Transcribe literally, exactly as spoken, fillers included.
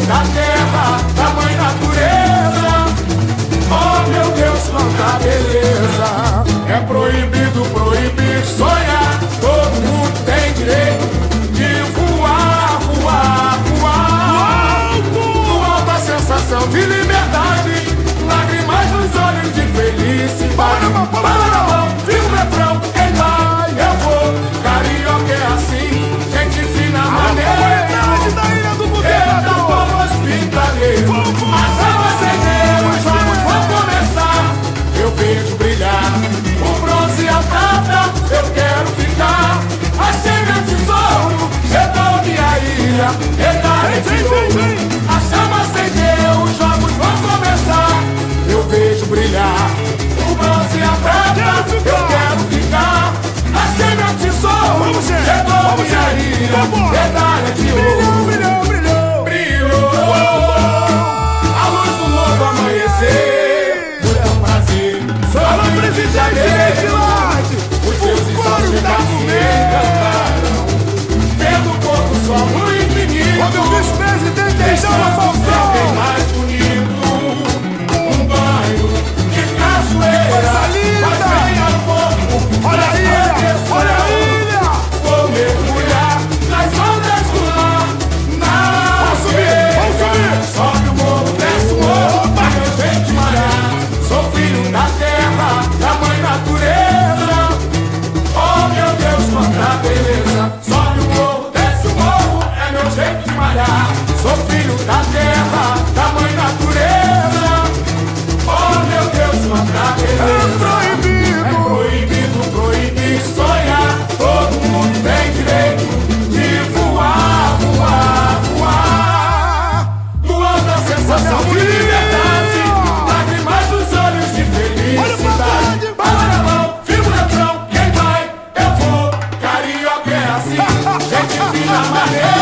da terra, da mãe natureza. Oh meu Deus, quanta beleza. É proibido proibir sonhar. Todo mundo tem direito de voar, voar, voar. Uma alta sensação de liberdade, lágrimas nos olhos de felicidade. Palma na mão, viu o refrão, quem vai, eu vou. Carioca é assim, gente fina, maneira. Eita, povo hospitaleiro, mas a você os jogos vão começar. Eu vejo brilhar o bronze e a prata, eu quero ficar. A chama tesouro, redondo e a ilha, medalha de ouro. A chama acendeu, os jogos vão começar. Eu vejo brilhar o bronze e a prata, eu quero ficar. A chama tesouro, redondo e a ilha, medalha de ouro. Brilhou, brilhou, brilhou, a luz do novo amanhecer. Por é um prazer, só no presidente. Os deuses só se encantaram, vendo o pôr do sol no infinito. Quando o vice-presidente chama Falcão, bem mais bonito. Um banho de cachoeira, mas venha no corpo. olha a ilha, olha a ilha. Vou mergulhar nas ondas do mar. Na Vamos subir, vamos subir. sobe o morro, desce o morro, pra meu jeito malhar. Sou filho da terra, da mãe natureza. Oh meu Deus, quanta beleza. Sobe o morro, desce o morro, é meu jeito de malhar. Sou filho da terra, da mãe natureza. Oh meu Deus, quanta beleza. É proibido, é proibido proibir sonhar. Todo mundo tem direito de voar, voar, voar. No alto a sensação de liberdade, lágrimas nos olhos de felicidade. Palma na mão, firma o refrão, quem vai, eu vou. Carioca é assim, gente fina, maneira.